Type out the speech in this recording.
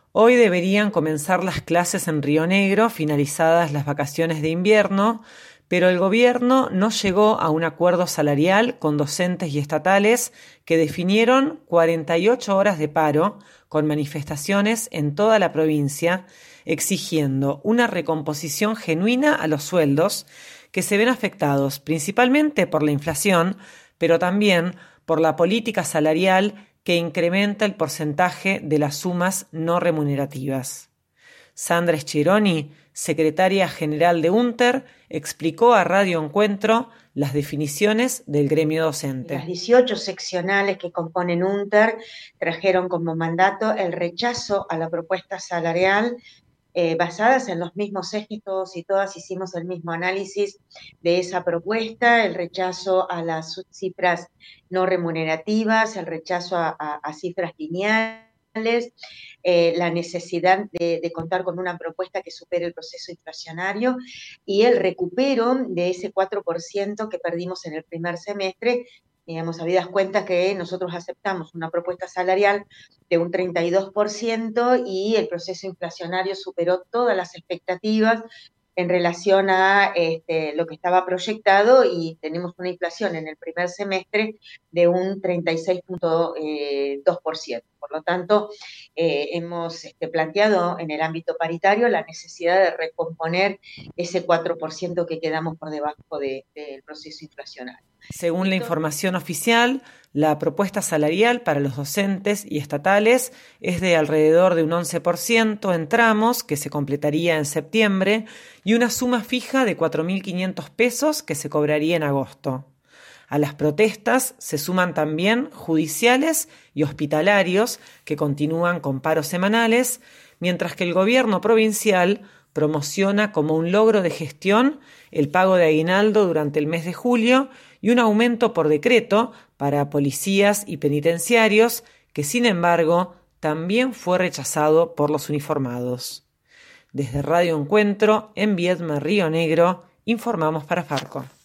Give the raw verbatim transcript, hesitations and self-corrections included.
Hoy deberían comenzar las clases en Río Negro, finalizadas las vacaciones de invierno, pero el gobierno no llegó a un acuerdo salarial con docentes y estatales que definieron cuarenta y ocho horas de paro, con manifestaciones en toda la provincia, exigiendo una recomposición genuina a los sueldos, que se ven afectados principalmente por la inflación, pero también por la política salarial que incrementa el porcentaje de las sumas no remunerativas. Sandra Schironi, secretaria general de UNTER, explicó a Radio Encuentro las definiciones del gremio docente. Las dieciocho seccionales que componen UNTER trajeron como mandato el rechazo a la propuesta salarial eh, basadas en los mismos ejes, todos y todas hicimos el mismo análisis de esa propuesta, el rechazo a las cifras no remunerativas, el rechazo a, a, a cifras lineales, Eh, la necesidad de, de contar con una propuesta que supere el proceso inflacionario y el recupero de ese cuatro por ciento que perdimos en el primer semestre, digamos, habidas cuentas que nosotros aceptamos una propuesta salarial de un treinta y dos por ciento y el proceso inflacionario superó todas las expectativas en relación a este, lo que estaba proyectado y tenemos una inflación en el primer semestre de un treinta y seis punto dos por ciento. Por lo tanto, eh, hemos este, planteado en el ámbito paritario la necesidad de recomponer ese cuatro por ciento que quedamos por debajo de, del proceso inflacionario. Según la información oficial, la propuesta salarial para los docentes y estatales es de alrededor de un once por ciento en tramos, que se completaría en septiembre, y una suma fija de cuatro mil quinientos pesos que se cobraría en agosto. A las protestas se suman también judiciales y hospitalarios, que continúan con paros semanales, mientras que el gobierno provincial promociona como un logro de gestión el pago de aguinaldo durante el mes de julio y un aumento por decreto para policías y penitenciarios, que sin embargo también fue rechazado por los uniformados. Desde Radio Encuentro, en Viedma, Río Negro, informamos para Farco.